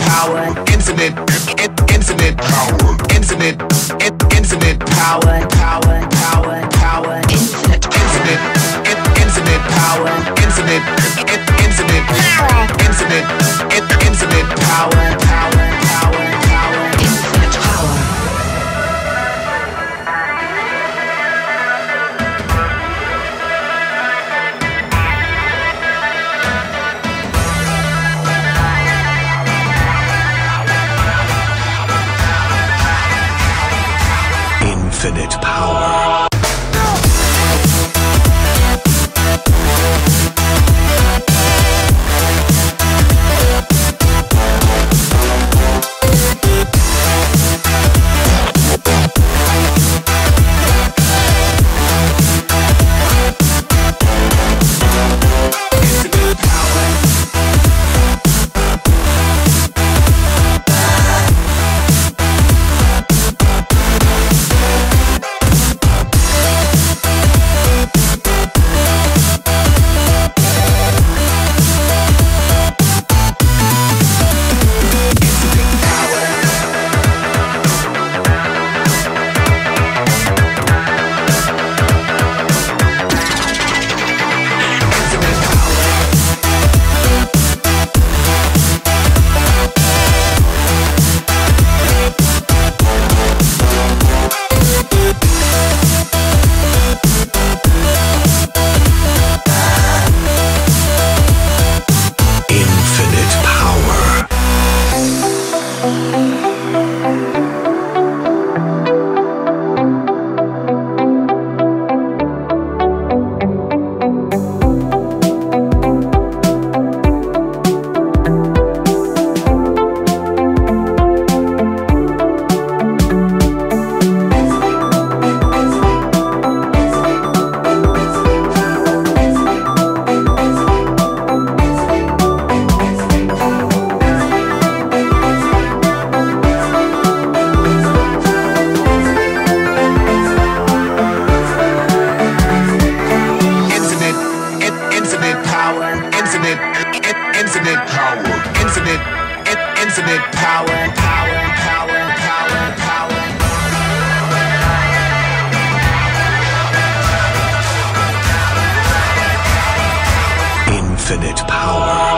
power, infinite, infinite power, infinite, infinite power, power, power, power, infinite, infinite, infinite power, infinite, infinite power, infinite, infinite power, power, power, power, infinite power. Infinite power. Infinite power, power, power, power, power. Infinite power.